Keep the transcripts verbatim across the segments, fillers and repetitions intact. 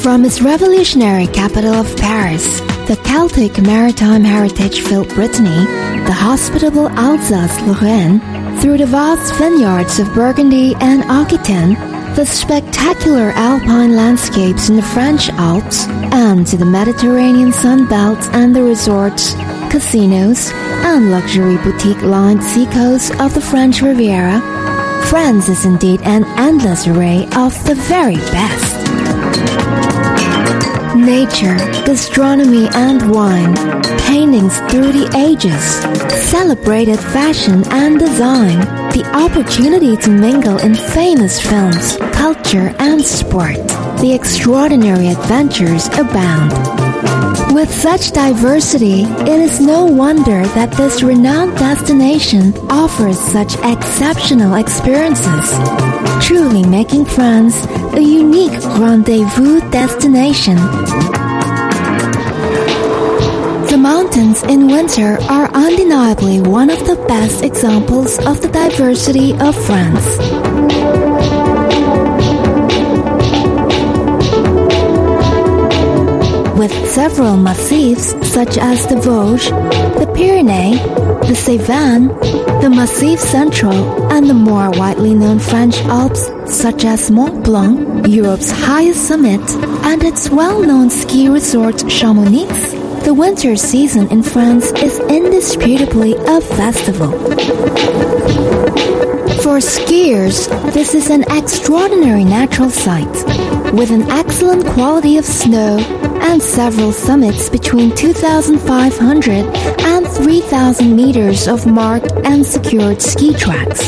From its revolutionary capital of Paris, the Celtic maritime heritage filled Brittany, the hospitable Alsace-Lorraine, through the vast vineyards of Burgundy and Aquitaine, the spectacular alpine landscapes in the French Alps, and to the Mediterranean sunbelt and the resorts, casinos, and luxury boutique-lined seacoasts of the French Riviera, France is indeed an endless array of the very best. Nature, gastronomy and wine, paintings through the ages, celebrated fashion and design, the opportunity to mingle in famous films, culture and sport. The extraordinary adventures abound. With such diversity, it is no wonder that this renowned destination offers such exceptional experiences, truly making France a unique rendezvous destination. The mountains in winter are undeniably one of the best examples of the diversity of France. With several massifs such as the Vosges, the Pyrenees, the Cevennes, the Massif Central, and the more widely known French Alps such as Mont Blanc, Europe's highest summit, and its well-known ski resort Chamonix, the winter season in France is indisputably a festival. For skiers, this is an extraordinary natural sight, with an excellent quality of snow and several summits between two thousand five hundred and three thousand meters of marked and secured ski tracks.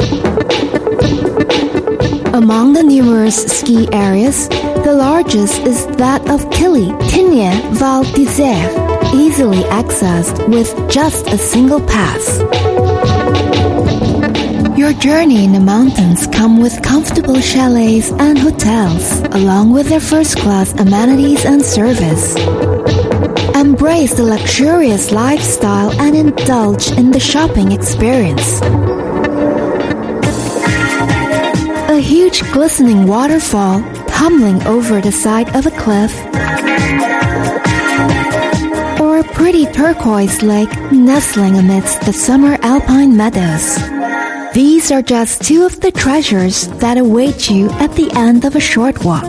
Among the numerous ski areas, the largest is that of Killy, Tignes, Val d'Isère, easily accessed with just a single pass. Your journey in the mountains come with comfortable chalets and hotels, along with their first-class amenities and service. Embrace the luxurious lifestyle and indulge in the shopping experience. A huge glistening waterfall tumbling over the side of a cliff, or a pretty turquoise lake nestling amidst the summer alpine meadows. These are just two of the treasures that await you at the end of a short walk.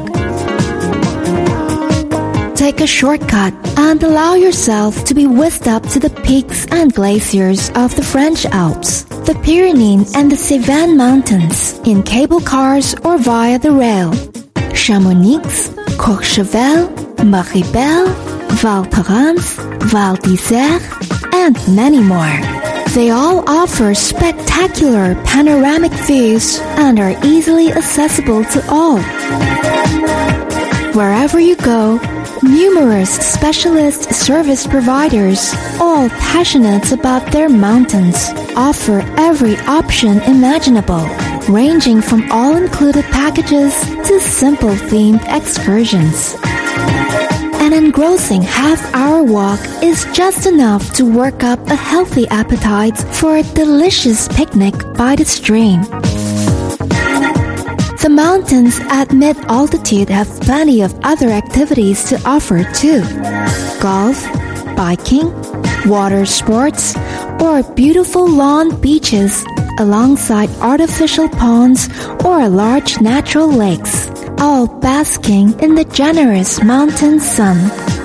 Take a shortcut and allow yourself to be whisked up to the peaks and glaciers of the French Alps, the Pyrenees and the Cevennes Mountains, in cable cars or via the rail. Chamonix, Courchevel, Maribel, Val Thorens, Val d'Isère, and many more. They all offer spectacular panoramic views and are easily accessible to all. Wherever you go, numerous specialist service providers, all passionate about their mountains, offer every option imaginable, ranging from all-included packages to simple themed excursions. An engrossing half-hour walk is just enough to work up a healthy appetite for a delicious picnic by the stream. The mountains at mid-altitude have plenty of other activities to offer too. Golf, biking, water sports, or beautiful lawn beaches alongside artificial ponds or large natural lakes, all basking in the generous mountain sun.